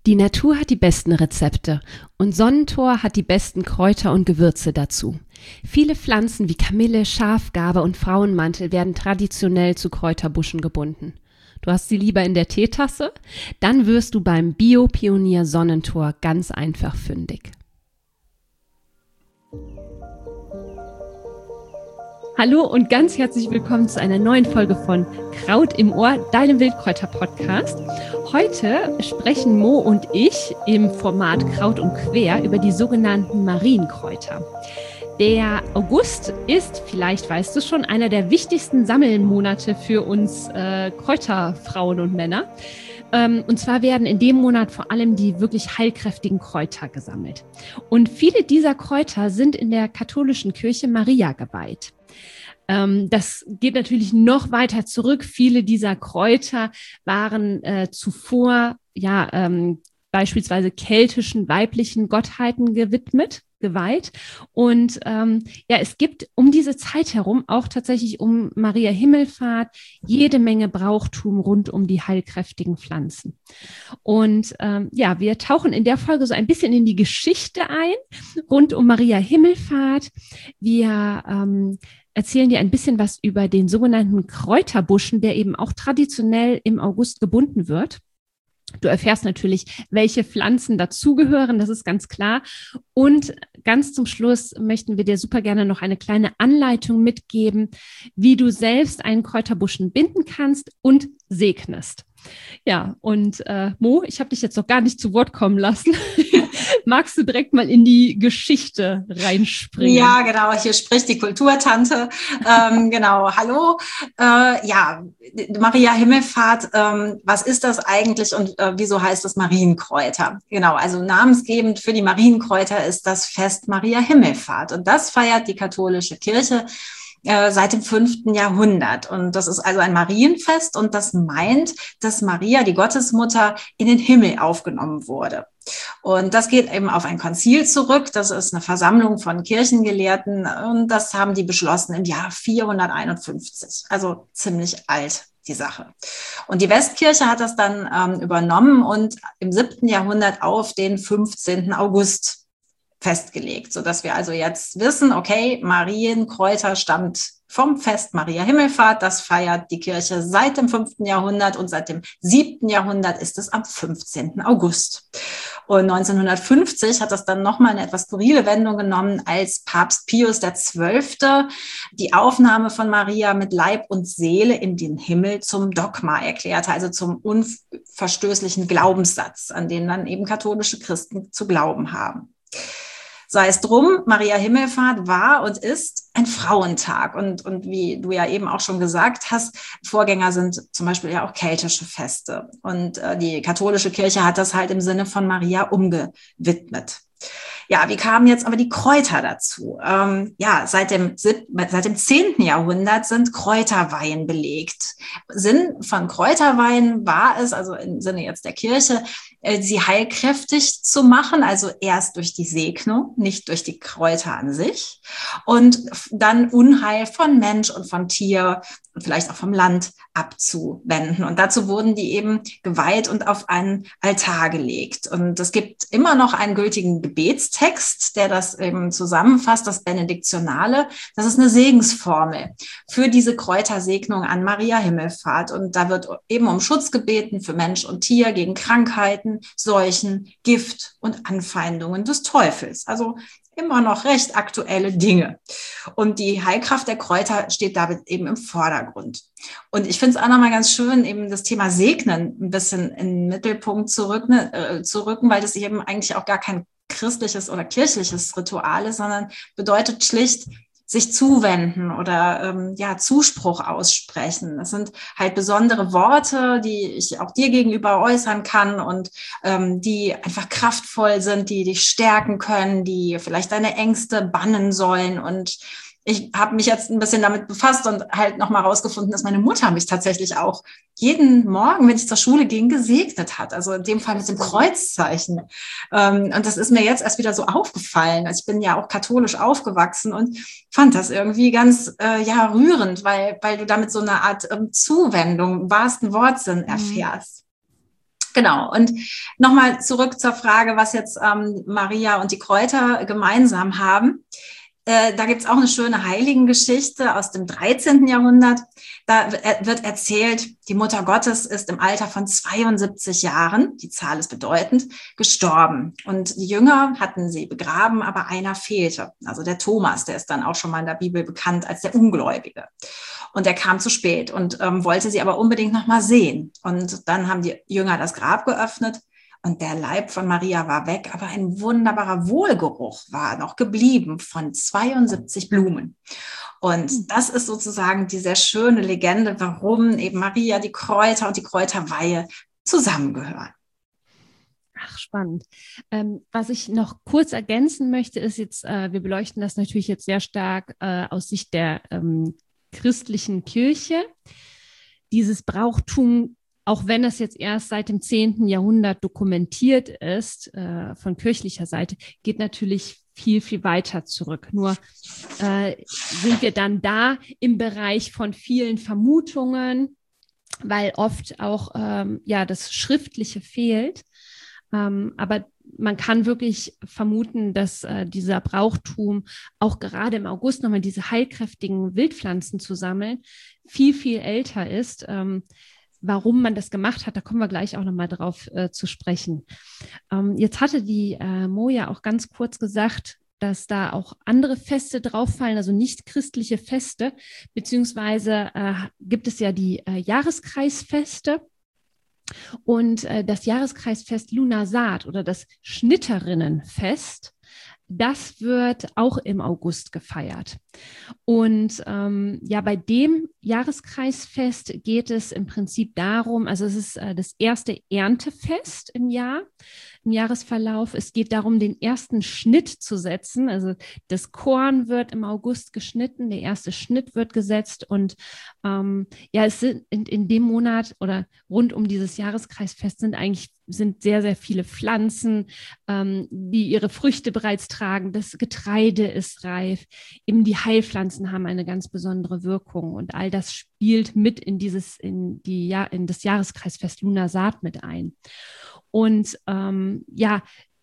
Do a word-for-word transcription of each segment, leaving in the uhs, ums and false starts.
Die Natur hat die besten Rezepte und Sonnentor hat die besten Kräuter und Gewürze dazu. Viele Pflanzen wie Kamille, Schafgarbe und Frauenmantel werden traditionell zu Kräuterbuschen gebunden. Du hast sie lieber in der Teetasse? Dann wirst du beim Bio-Pionier Sonnentor ganz einfach fündig. Hallo und ganz herzlich willkommen zu einer neuen Folge von Kraut im Ohr, deinem Wildkräuter-Podcast. Heute sprechen Mo und ich im Format Kraut und Quer über die sogenannten Marienkräuter. Der August ist, vielleicht weißt du schon, einer der wichtigsten Sammelmonate für uns äh, Kräuterfrauen und Männer. Ähm, und zwar werden in dem Monat vor allem die wirklich heilkräftigen Kräuter gesammelt. Und viele dieser Kräuter sind in der katholischen Kirche Maria geweiht. Ähm, das geht natürlich noch weiter zurück. Viele dieser Kräuter waren äh, zuvor ja ähm, beispielsweise keltischen weiblichen Gottheiten gewidmet, geweiht. Und ähm, ja, es gibt um diese Zeit herum auch tatsächlich um Maria Himmelfahrt jede Menge Brauchtum rund um die heilkräftigen Pflanzen. Und ähm, ja, wir tauchen in der Folge so ein bisschen in die Geschichte ein rund um Maria Himmelfahrt. Wir ähm, erzählen dir ein bisschen was über den sogenannten Kräuterbuschen, der eben auch traditionell im August gebunden wird. Du erfährst natürlich, welche Pflanzen dazugehören, das ist ganz klar. Und ganz zum Schluss möchten wir dir super gerne noch eine kleine Anleitung mitgeben, wie du selbst einen Kräuterbuschen binden kannst und segnest. Ja, und äh, Mo, ich habe dich jetzt noch gar nicht zu Wort kommen lassen. Magst du direkt mal in die Geschichte reinspringen? Ja, genau, hier spricht die Kulturtante. ähm, genau, hallo. Äh, ja, Maria Himmelfahrt, ähm, was ist das eigentlich und äh, wieso heißt es Marienkräuter? Genau, also namensgebend für die Marienkräuter ist das Fest Maria Himmelfahrt. Und das feiert die katholische Kirche seit dem fünften Jahrhundert. Und das ist also ein Marienfest und das meint, dass Maria, die Gottesmutter, in den Himmel aufgenommen wurde. Und das geht eben auf ein Konzil zurück. Das ist eine Versammlung von Kirchengelehrten und das haben die beschlossen im Jahr vierhunderteinundfünfzig. Also ziemlich alt, die Sache. Und die Westkirche hat das dann ähm, übernommen und im siebten Jahrhundert auf den fünfzehnten August festgelegt, sodass wir also jetzt wissen, okay, Marienkräuter stammt vom Fest Maria Himmelfahrt, das feiert die Kirche seit dem fünften Jahrhundert und seit dem siebten Jahrhundert ist es am fünfzehnten August. Und neunzehnhundertfünfzig hat das dann nochmal eine etwas skurrile Wendung genommen, als Papst Pius der Zwölfte die Aufnahme von Maria mit Leib und Seele in den Himmel zum Dogma erklärte, also zum unverstößlichen Glaubenssatz, an den dann eben katholische Christen zu glauben haben. Sei es drum, Maria Himmelfahrt war und ist ein Frauentag. Und, und wie du ja eben auch schon gesagt hast, Vorgänger sind zum Beispiel ja auch keltische Feste. Und äh, die katholische Kirche hat das halt im Sinne von Maria umgewidmet. Ja, wie kamen jetzt aber die Kräuter dazu? Ähm, ja, seit dem, seit dem zehnten Jahrhundert sind Kräuterweihen belegt. Sinn von Kräuterweihen war es, also im Sinne jetzt der Kirche, äh, sie heilkräftig zu machen, also erst durch die Segnung, nicht durch die Kräuter an sich, und dann Unheil von Mensch und von Tier und vielleicht auch vom Land abzuwenden. Und dazu wurden die eben geweiht und auf einen Altar gelegt. Und es gibt immer noch einen gültigen Gebetstext, der das eben zusammenfasst, das Benediktionale. Das ist eine Segensformel für diese Kräutersegnung an Maria Himmelfahrt. Und da wird eben um Schutz gebeten für Mensch und Tier gegen Krankheiten, Seuchen, Gift und Anfeindungen des Teufels. Also immer noch recht aktuelle Dinge. Und die Heilkraft der Kräuter steht damit eben im Vordergrund. Und ich finde es auch nochmal ganz schön, eben das Thema Segnen ein bisschen in den Mittelpunkt zu rücken, äh, zu rücken, weil das eben eigentlich auch gar kein christliches oder kirchliches Ritual ist, sondern bedeutet schlicht, sich zuwenden oder ähm, ja Zuspruch aussprechen. Das sind halt besondere Worte, die ich auch dir gegenüber äußern kann und ähm, die einfach kraftvoll sind, die dich stärken können, die vielleicht deine Ängste bannen sollen. Und ich habe mich jetzt ein bisschen damit befasst und halt nochmal rausgefunden, dass meine Mutter mich tatsächlich auch jeden Morgen, wenn ich zur Schule ging, gesegnet hat. Also in dem Fall mit dem Kreuzzeichen. Und das ist mir jetzt erst wieder so aufgefallen. Also ich bin ja auch katholisch aufgewachsen und fand das irgendwie ganz äh, ja rührend, weil, weil du damit so eine Art ähm, Zuwendung im wahrsten Wortsinn erfährst. Genau. Und nochmal zurück zur Frage, was jetzt ähm, Maria und die Kräuter gemeinsam haben. Äh, da gibt es auch eine schöne Heiligengeschichte aus dem dreizehnten Jahrhundert. Da wird erzählt, die Mutter Gottes ist im Alter von zweiundsiebzig Jahren, die Zahl ist bedeutend, gestorben. Und die Jünger hatten sie begraben, aber einer fehlte. Also der Thomas, der ist dann auch schon mal in der Bibel bekannt als der Ungläubige. Und er kam zu spät und ähm, wollte sie aber unbedingt noch mal sehen. Und dann haben die Jünger das Grab geöffnet. Und der Leib von Maria war weg, aber ein wunderbarer Wohlgeruch war noch geblieben von zweiundsiebzig Blumen. Und das ist sozusagen die sehr schöne Legende, warum eben Maria, die Kräuter und die Kräuterweihe zusammengehören. Ach, spannend. Ähm, was ich noch kurz ergänzen möchte, ist jetzt, äh, wir beleuchten das natürlich jetzt sehr stark äh, aus Sicht der ähm, christlichen Kirche. Dieses Brauchtum, auch wenn es jetzt erst seit dem zehnten Jahrhundert dokumentiert ist, äh, von kirchlicher Seite, geht natürlich viel, viel weiter zurück. Nur äh, sind wir dann da im Bereich von vielen Vermutungen, weil oft auch ähm, ja, das Schriftliche fehlt. Ähm, aber man kann wirklich vermuten, dass äh, dieser Brauchtum auch gerade im August nochmal diese heilkräftigen Wildpflanzen zu sammeln, viel, viel älter ist. Ähm, Warum man das gemacht hat, da kommen wir gleich auch nochmal drauf äh, zu sprechen. Ähm, jetzt hatte die äh, Mo ja auch ganz kurz gesagt, dass da auch andere Feste drauf fallen, also nicht christliche Feste, beziehungsweise äh, gibt es ja die äh, Jahreskreisfeste. Und äh, das Jahreskreisfest Lunar-Saat oder das Schnitterinnenfest, das wird auch im August gefeiert. Und ähm, ja, bei dem Jahreskreisfest geht es im Prinzip darum, also es ist äh, das erste Erntefest im Jahr, im Jahresverlauf. Es geht darum, den ersten Schnitt zu setzen. Also das Korn wird im August geschnitten, der erste Schnitt wird gesetzt und ähm, ja, es sind in, in dem Monat oder rund um dieses Jahreskreisfest sind eigentlich sind sehr, sehr viele Pflanzen, ähm, die ihre Früchte bereits tragen. Das Getreide ist reif. Eben die Heilpflanzen haben eine ganz besondere Wirkung. Und all das spielt mit in dieses, in die, ja, in das Jahreskreisfest Lunar-Saat mit ein. Und ähm, ja,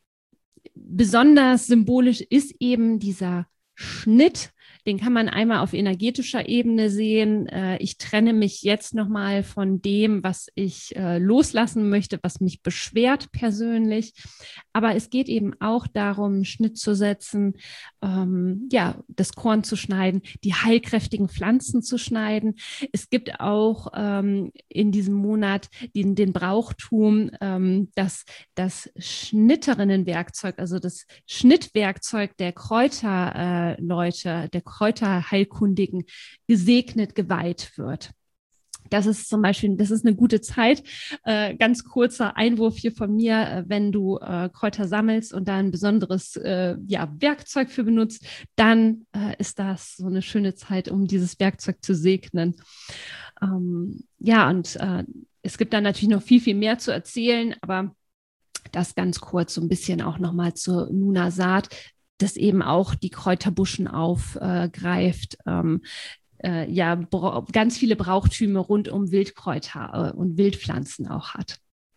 besonders symbolisch ist eben dieser Schnitt. Den kann man einmal auf energetischer Ebene sehen. Äh, ich trenne mich jetzt nochmal von dem, was ich äh, loslassen möchte, was mich beschwert persönlich. Aber es geht eben auch darum, einen Schnitt zu setzen, ähm, ja, das Korn zu schneiden, die heilkräftigen Pflanzen zu schneiden. Es gibt auch ähm, in diesem Monat den, den Brauchtum, ähm, dass das Schnitterinnenwerkzeug, also das Schnittwerkzeug der Kräuterleute, äh, der Kräuterheilkundigen gesegnet, geweiht wird. Das ist zum Beispiel, das ist eine gute Zeit. Äh, ganz kurzer Einwurf hier von mir, äh, wenn du äh, Kräuter sammelst und da ein besonderes äh, ja, Werkzeug für benutzt, dann äh, ist das so eine schöne Zeit, um dieses Werkzeug zu segnen. Ähm, ja, und äh, es gibt dann natürlich noch viel, viel mehr zu erzählen, aber das ganz kurz so ein bisschen auch nochmal zur Lunar-Saat, das eben auch die Kräuterbuschen aufgreift, ähm, äh, ja, bra- ganz viele Brauchtümer rund um Wildkräuter äh, und Wildpflanzen auch hat.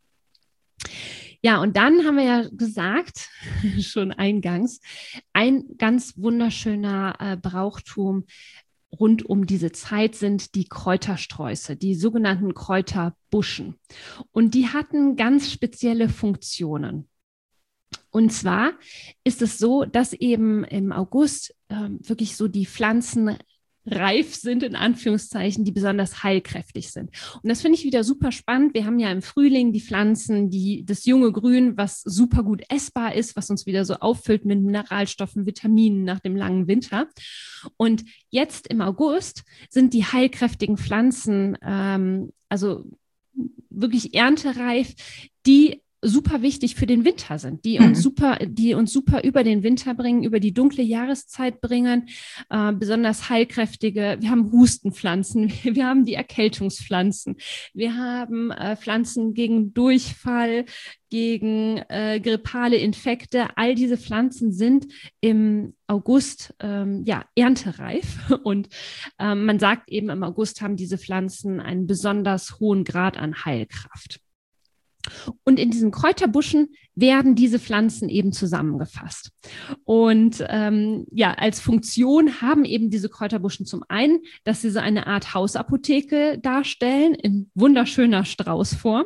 Ja, und dann haben wir ja gesagt, schon eingangs, ein ganz wunderschöner äh, Brauchtum rund um diese Zeit sind die Kräutersträuße, die sogenannten Kräuterbuschen. Und die hatten ganz spezielle Funktionen. Und zwar ist es so, dass eben im August äh, wirklich so die Pflanzen reif sind, in Anführungszeichen, die besonders heilkräftig sind. Und das finde ich wieder super spannend. Wir haben ja im Frühling die Pflanzen, die, das junge Grün, was super gut essbar ist, was uns wieder so auffüllt mit Mineralstoffen, Vitaminen nach dem langen Winter. Und jetzt im August sind die heilkräftigen Pflanzen, ähm, also wirklich erntereif, die super wichtig für den Winter sind, die uns mhm. super, die uns super über den Winter bringen, über die dunkle Jahreszeit bringen, äh, besonders heilkräftige. Wir haben Hustenpflanzen, wir haben die Erkältungspflanzen, wir haben äh, Pflanzen gegen Durchfall, gegen äh, grippale Infekte. All diese Pflanzen sind im August ähm, ja erntereif und ähm, man sagt eben, im August haben diese Pflanzen einen besonders hohen Grad an Heilkraft. Und in diesen Kräuterbuschen werden diese Pflanzen eben zusammengefasst. Und ähm, ja, als Funktion haben eben diese Kräuterbuschen zum einen, dass sie so eine Art Hausapotheke darstellen, in wunderschöner Straußform.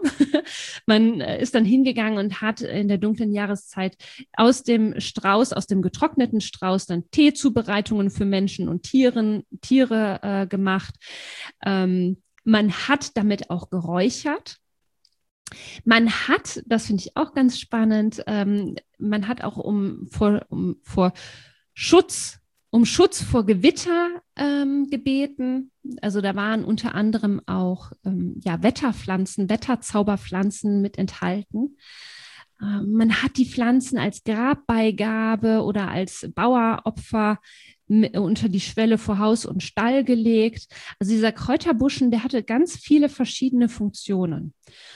Man ist dann hingegangen und hat in der dunklen Jahreszeit aus dem Strauß, aus dem getrockneten Strauß, dann Teezubereitungen für Menschen und Tieren, Tiere äh, gemacht. Ähm, man hat damit auch geräuchert. Man hat, das finde ich auch ganz spannend, ähm, man hat auch um vor, um vor Schutz, um Schutz vor Gewitter ähm, gebeten. Also da waren unter anderem auch ähm, ja, Wetterpflanzen, Wetterzauberpflanzen mit enthalten. Ähm, man hat die Pflanzen als Grabbeigabe oder als Baueropfer unter die Schwelle vor Haus und Stall gelegt. Also dieser Kräuterbuschen, der hatte ganz viele verschiedene Funktionen.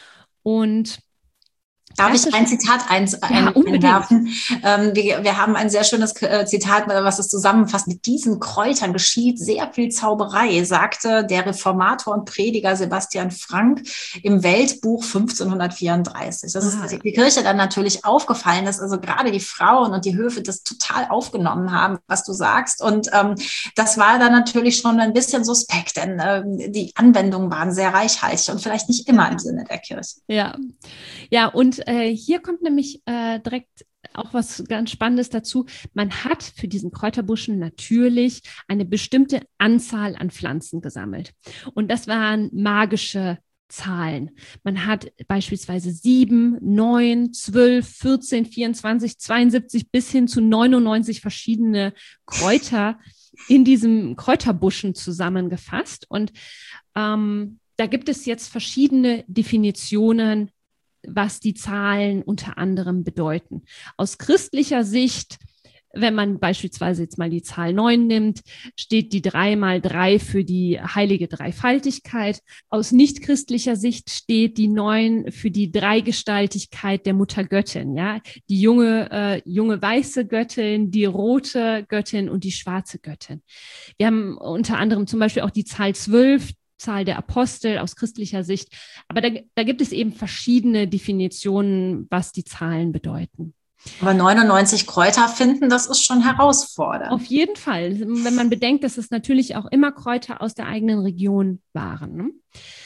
Und darf ich ein Zitat ein, ja, ein, einwerfen? Ähm, wir, wir haben ein sehr schönes äh, Zitat, was es zusammenfasst. Mit diesen Kräutern geschieht sehr viel Zauberei, sagte der Reformator und Prediger Sebastian Frank im Weltbuch fünfzehnhundertvierunddreißig. Das ist ah. die Kirche dann natürlich aufgefallen, dass also gerade die Frauen und die Höfe das total aufgenommen haben, was du sagst. Und ähm, das war dann natürlich schon ein bisschen suspekt, denn ähm, die Anwendungen waren sehr reichhaltig und vielleicht nicht immer im Sinne der Kirche. Ja, ja, und äh, hier kommt nämlich äh, direkt auch was ganz Spannendes dazu. Man hat für diesen Kräuterbuschen natürlich eine bestimmte Anzahl an Pflanzen gesammelt. Und das waren magische Zahlen. Man hat beispielsweise sieben, neun, zwölf, vierzehn, vierundzwanzig, zweiundsiebzig bis hin zu neunundneunzig verschiedene Kräuter in diesem Kräuterbuschen zusammengefasst. Und ähm, da gibt es jetzt verschiedene Definitionen, was die Zahlen unter anderem bedeuten. Aus christlicher Sicht, wenn man beispielsweise jetzt mal die Zahl neun nimmt, steht die drei mal drei für die heilige Dreifaltigkeit. Aus nichtchristlicher Sicht steht die neun für die Dreigestaltigkeit der Muttergöttin, ja, die junge, äh, junge weiße Göttin, die rote Göttin und die schwarze Göttin. Wir haben unter anderem zum Beispiel auch die Zahl zwölf, Zahl der Apostel aus christlicher Sicht. Aber da, da gibt es eben verschiedene Definitionen, was die Zahlen bedeuten. Aber neunundneunzig Kräuter finden, das ist schon herausfordernd. Auf jeden Fall, wenn man bedenkt, dass es natürlich auch immer Kräuter aus der eigenen Region waren. Ne?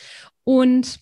Und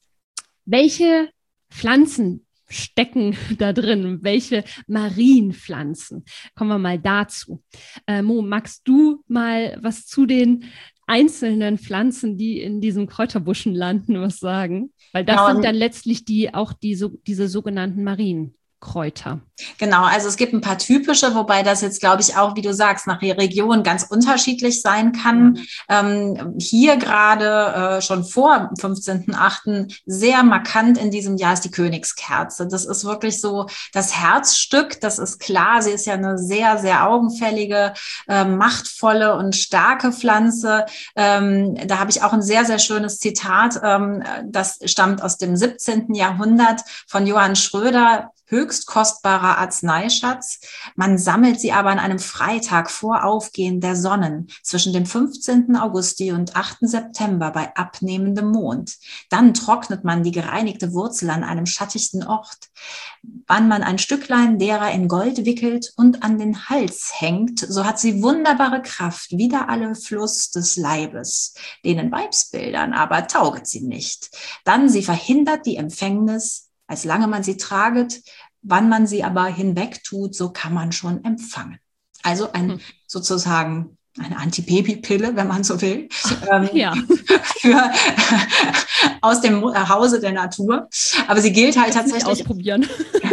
welche Pflanzen stecken da drin? Welche Marienpflanzen? Kommen wir mal dazu. Äh, Mo, magst du mal was zu den einzelnen Pflanzen, die in diesem Kräuterbuschen landen, was sagen? Weil das genau. sind dann letztlich die auch die, so, diese sogenannten Marienkräuter. Genau, also es gibt ein paar typische, wobei das jetzt, glaube ich, auch, wie du sagst, nach der Region ganz unterschiedlich sein kann. Mhm. Ähm, hier gerade äh, schon vor fünfzehnten achten sehr markant in diesem Jahr ist die Königskerze. Das ist wirklich so das Herzstück, das ist klar. Sie ist ja eine sehr, sehr augenfällige, äh, machtvolle und starke Pflanze. Ähm, da habe ich auch ein sehr, sehr schönes Zitat. Ähm, das stammt aus dem siebzehnten Jahrhundert von Johann Schröder. Höchst kostbarer Arzneischatz. Man sammelt sie aber an einem Freitag vor Aufgehen der Sonnen zwischen dem fünfzehnten Augusti und achten September bei abnehmendem Mond. Dann trocknet man die gereinigte Wurzel an einem schattigen Ort. Wann man ein Stücklein derer in Gold wickelt und an den Hals hängt, so hat sie wunderbare Kraft wider alle Fluss des Leibes. Denen Weibsbildern aber tauget sie nicht. Dann sie verhindert die Empfängnis, als lange man sie traget, wann man sie aber hinweg tut, so kann man schon empfangen. Also ein hm. sozusagen eine Antibabypille, wenn man so will, ähm, ja. für, aus dem Hause der Natur. Aber sie gilt halt tatsächlich. Ausprobieren.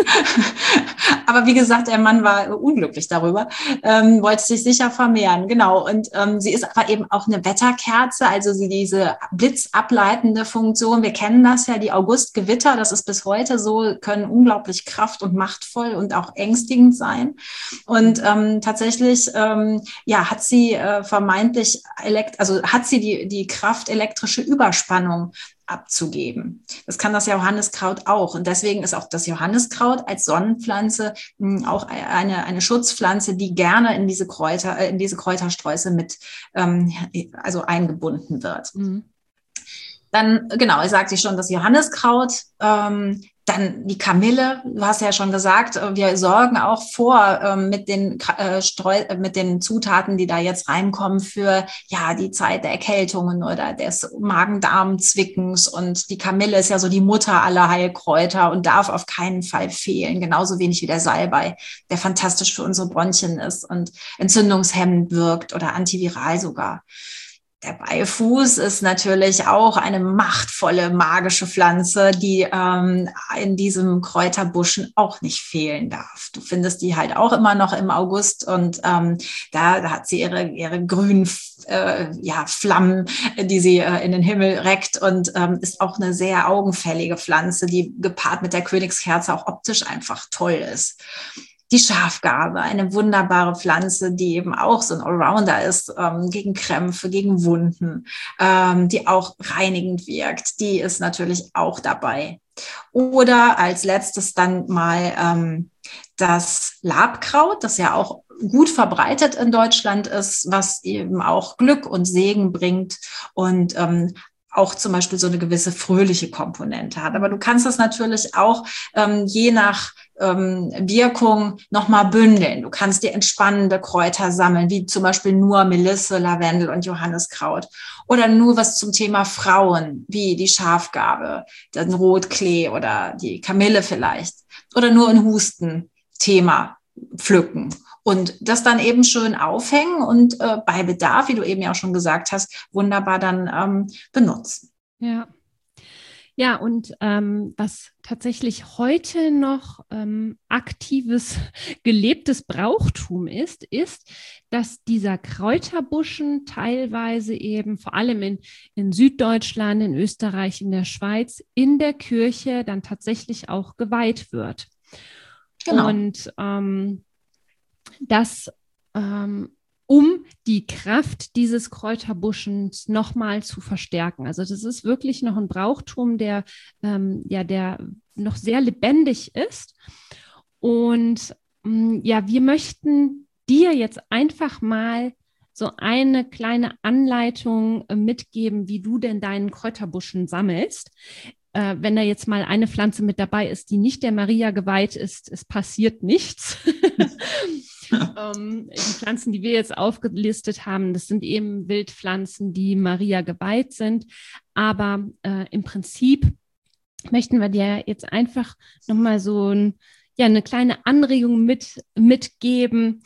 Aber wie gesagt, der Mann war unglücklich darüber, ähm, wollte sich sicher vermehren. Genau. Und ähm, sie ist aber eben auch eine Wetterkerze, also sie diese blitzableitende Funktion. Wir kennen das ja, die Augustgewitter, das ist bis heute so, können unglaublich kraft- und machtvoll und auch ängstigend sein. Und ähm, tatsächlich, ähm, ja, hat sie äh, vermeintlich, elekt- also hat sie die, die Kraft, elektrische Überspannung abzugeben. Das kann das Johanniskraut auch. Und deswegen ist auch das Johanniskraut als Sonnenpflanze mh, auch eine, eine Schutzpflanze, die gerne in diese Kräuter, äh, in diese Kräutersträuße mit ähm, also eingebunden wird. Mhm. Dann, genau, ich sagte schon, das Johanniskraut, ähm, dann die Kamille. Du hast ja schon gesagt, wir sorgen auch vor ähm, mit den äh, Streu mit den Zutaten, die da jetzt reinkommen für ja die Zeit der Erkältungen oder des Magen-Darm-Zwickens. Und die Kamille ist ja so die Mutter aller Heilkräuter und darf auf keinen Fall fehlen. Genauso wenig wie der Salbei, der fantastisch für unsere Bronchien ist und entzündungshemmend wirkt oder antiviral sogar. Der Beifuß ist natürlich auch eine machtvolle, magische Pflanze, die ähm, in diesem Kräuterbuschen auch nicht fehlen darf. Du findest die halt auch immer noch im August und ähm, da, da hat sie ihre, ihre grünen äh, ja, Flammen, die sie äh, in den Himmel reckt und ähm, ist auch eine sehr augenfällige Pflanze, die gepaart mit der Königskerze auch optisch einfach toll ist. Die Schafgarbe, eine wunderbare Pflanze, die eben auch so ein Allrounder ist, ähm, gegen Krämpfe, gegen Wunden, ähm, die auch reinigend wirkt. Die ist natürlich auch dabei. Oder als letztes dann mal ähm, das Labkraut, das ja auch gut verbreitet in Deutschland ist, was eben auch Glück und Segen bringt und ähm, auch zum Beispiel so eine gewisse fröhliche Komponente hat. Aber du kannst das natürlich auch ähm, je nach ähm, Wirkung nochmal bündeln. Du kannst dir entspannende Kräuter sammeln, wie zum Beispiel nur Melisse, Lavendel und Johanniskraut. Oder nur was zum Thema Frauen, wie die Schafgarbe, den Rotklee oder die Kamille vielleicht. Oder nur ein Husten-Thema pflücken. Und das dann eben schön aufhängen und äh, bei Bedarf, wie du eben ja auch schon gesagt hast, wunderbar dann ähm, benutzen. Ja. Ja, und ähm, was tatsächlich heute noch ähm, aktives, gelebtes Brauchtum ist, ist, dass dieser Kräuterbuschen teilweise eben, vor allem in, in Süddeutschland, in Österreich, in der Schweiz, in der Kirche dann tatsächlich auch geweiht wird. Genau. Und ähm, das ähm, um die Kraft dieses Kräuterbuschens nochmal zu verstärken. Also das ist wirklich noch ein Brauchtum, der, ähm, ja, der noch sehr lebendig ist. Und ähm, ja, wir möchten dir jetzt einfach mal so eine kleine Anleitung äh, mitgeben, wie du denn deinen Kräuterbuschen sammelst. Äh, wenn da jetzt mal eine Pflanze mit dabei ist, die nicht der Maria geweiht ist, es passiert nichts. ähm, die Pflanzen, die wir jetzt aufgelistet haben, das sind eben Wildpflanzen, die Maria geweiht sind. Aber äh, im Prinzip möchten wir dir jetzt einfach nochmal so ein, ja, eine kleine Anregung mit, mitgeben.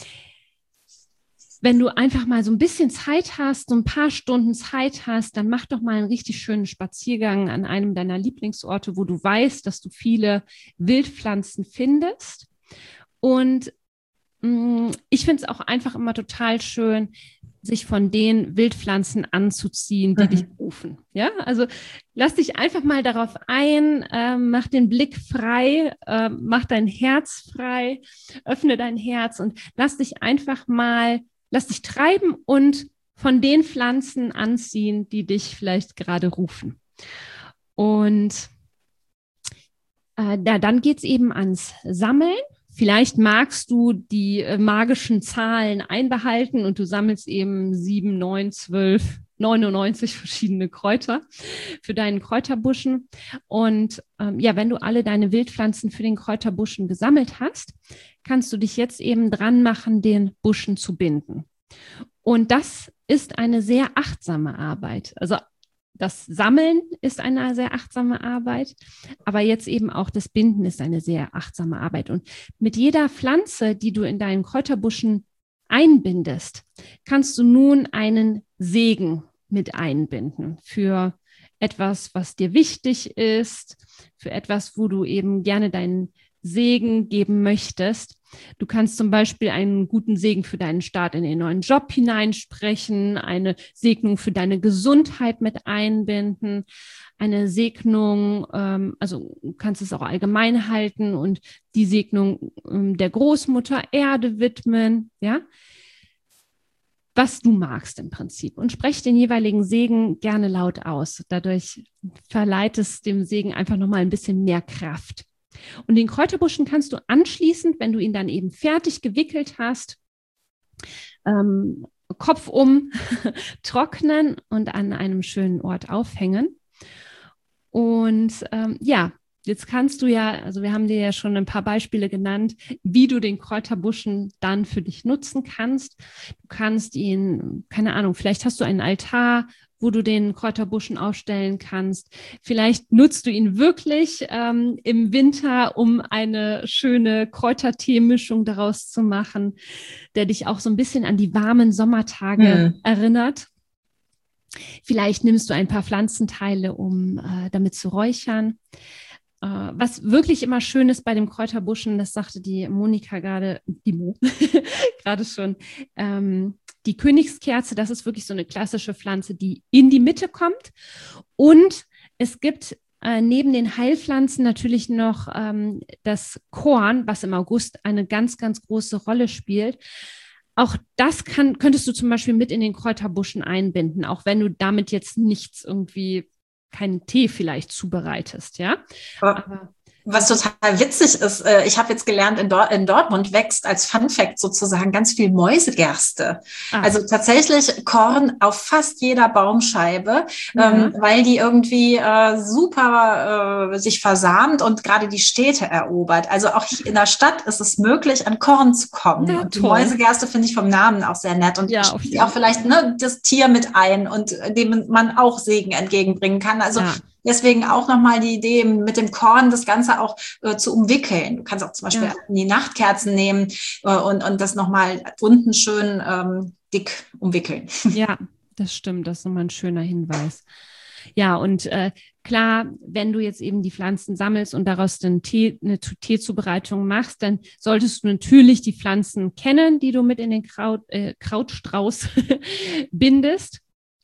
Wenn du einfach mal so ein bisschen Zeit hast, so ein paar Stunden Zeit hast, dann mach doch mal einen richtig schönen Spaziergang an einem deiner Lieblingsorte, wo du weißt, dass du viele Wildpflanzen findest. Und mh, ich finde es auch einfach immer total schön, sich von den Wildpflanzen anzuziehen, die mhm. dich rufen. Ja, also lass dich einfach mal darauf ein, äh, mach den Blick frei, äh, mach dein Herz frei, öffne dein Herz und lass dich einfach mal Lass dich treiben und von den Pflanzen anziehen, die dich vielleicht gerade rufen. Und äh, da, dann geht es eben ans Sammeln. Vielleicht magst du die äh, magischen Zahlen einbehalten und du sammelst eben sieben, neun, zwölf, neunundneunzig verschiedene Kräuter für deinen Kräuterbuschen. Und ähm, ja, wenn du alle deine Wildpflanzen für den Kräuterbuschen gesammelt hast, kannst du dich jetzt eben dran machen, den Buschen zu binden. Und das ist eine sehr achtsame Arbeit. Also das Sammeln ist eine sehr achtsame Arbeit, aber jetzt eben auch das Binden ist eine sehr achtsame Arbeit. Und mit jeder Pflanze, die du in deinen Kräuterbuschen einbindest, kannst du nun einen Segen mit einbinden für etwas, was dir wichtig ist, für etwas, wo du eben gerne deinen Segen geben möchtest. Du kannst zum Beispiel einen guten Segen für deinen Start in den neuen Job hineinsprechen, eine Segnung für deine Gesundheit mit einbinden, eine Segnung, ähm, also du kannst es auch allgemein halten und die Segnung ähm, der Großmutter Erde widmen, ja, was du magst im Prinzip und sprech den jeweiligen Segen gerne laut aus. Dadurch verleiht es dem Segen einfach nochmal ein bisschen mehr Kraft. Und den Kräuterbuschen kannst du anschließend, wenn du ihn dann eben fertig gewickelt hast, ähm, Kopf um, trocknen und an einem schönen Ort aufhängen. Und ähm, ja, jetzt kannst du ja, also wir haben dir ja schon ein paar Beispiele genannt, wie du den Kräuterbuschen dann für dich nutzen kannst. Du kannst ihn, keine Ahnung, vielleicht hast du einen Altar, wo du den Kräuterbuschen aufstellen kannst. Vielleicht nutzt du ihn wirklich ähm, im Winter, um eine schöne Kräutertee-Mischung daraus zu machen, der dich auch so ein bisschen an die warmen Sommertage hm. erinnert. Vielleicht nimmst du ein paar Pflanzenteile, um äh, damit zu räuchern. Äh, was wirklich immer schön ist bei dem Kräuterbuschen, das sagte die Monika gerade, die Mo, gerade schon, ähm, die Königskerze, das ist wirklich so eine klassische Pflanze, die in die Mitte kommt. Und es gibt äh, neben den Heilpflanzen natürlich noch ähm, das Korn, was im August eine ganz, ganz große Rolle spielt. Auch das kann, könntest du zum Beispiel mit in den Kräuterbuschen einbinden, auch wenn du damit jetzt nichts irgendwie, keinen Tee vielleicht zubereitest, ja. Aber was total witzig ist, ich habe jetzt gelernt, in, Dor- in Dortmund wächst als Fun Fact sozusagen ganz viel Mäusegerste. Ah. Also tatsächlich Korn auf fast jeder Baumscheibe, ja. ähm, weil die irgendwie äh, super äh, sich versamt und gerade die Städte erobert. Also auch in der Stadt ist es möglich, an Korn zu kommen. Ja, und die Mäusegerste finde ich vom Namen auch sehr nett und ja, schließt auch vielleicht ne, das Tier mit ein und dem man auch Segen entgegenbringen kann. Also ja. Deswegen auch nochmal die Idee, mit dem Korn das Ganze auch äh, zu umwickeln. Du kannst auch zum Beispiel ja. die Nachtkerzen nehmen äh, und, und das nochmal unten schön ähm, dick umwickeln. Ja, das stimmt. Das ist nochmal ein schöner Hinweis. Ja, und äh, klar, wenn du jetzt eben die Pflanzen sammelst und daraus den Tee, eine Teezubereitung machst, dann solltest du natürlich die Pflanzen kennen, die du mit in den Kraut, äh, Krautstrauß bindest.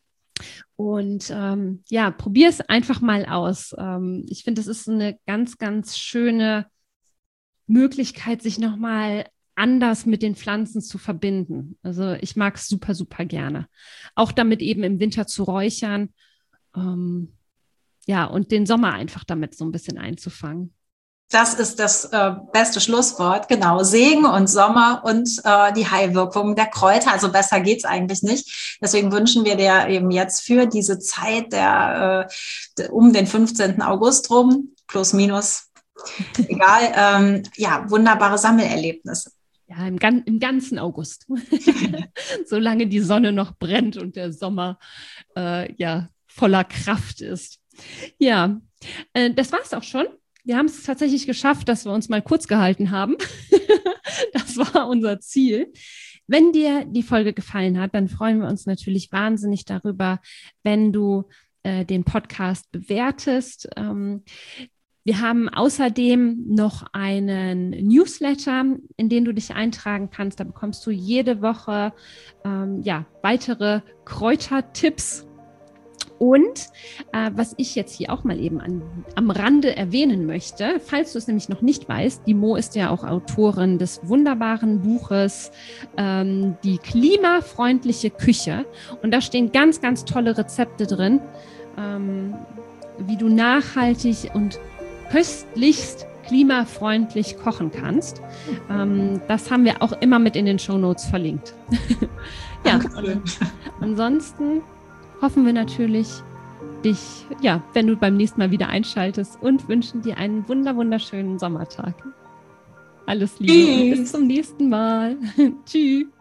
Und ähm, ja, probier es einfach mal aus. Ähm, ich finde, das ist eine ganz, ganz schöne Möglichkeit, sich nochmal anders mit den Pflanzen zu verbinden. Also ich mag es super, super gerne. Auch damit eben im Winter zu räuchern. Ähm, ja, und den Sommer einfach damit so ein bisschen einzufangen. Das ist das äh, beste Schlusswort, genau. Segen und Sommer und äh, die Heilwirkung der Kräuter. Also besser geht's eigentlich nicht. Deswegen wünschen wir dir eben jetzt für diese Zeit der, äh, um den fünfzehnten August rum, plus minus, egal, ähm, ja, wunderbare Sammelerlebnisse. Ja, im, gan- im ganzen August. Solange die Sonne noch brennt und der Sommer äh, ja voller Kraft ist. Ja, äh, das war's auch schon. Wir haben es tatsächlich geschafft, dass wir uns mal kurz gehalten haben. Das war unser Ziel. Wenn dir die Folge gefallen hat, dann freuen wir uns natürlich wahnsinnig darüber, wenn du äh, den Podcast bewertest. Ähm, wir haben außerdem noch einen Newsletter, in den du dich eintragen kannst. Da bekommst du jede Woche ähm, ja, weitere Kräutertipps. Und äh, was ich jetzt hier auch mal eben an, am Rande erwähnen möchte, falls du es nämlich noch nicht weißt, die Mo ist ja auch Autorin des wunderbaren Buches ähm, Die klimafreundliche Küche. Und da stehen ganz, ganz tolle Rezepte drin, ähm, wie du nachhaltig und köstlichst klimafreundlich kochen kannst. Ähm, das haben wir auch immer mit in den Shownotes verlinkt. Ja, und ansonsten hoffen wir natürlich, dich, ja, wenn du beim nächsten Mal wieder einschaltest und wünschen dir einen wunder, wunderschönen Sommertag. Alles Liebe und bis zum nächsten Mal. Tschüss.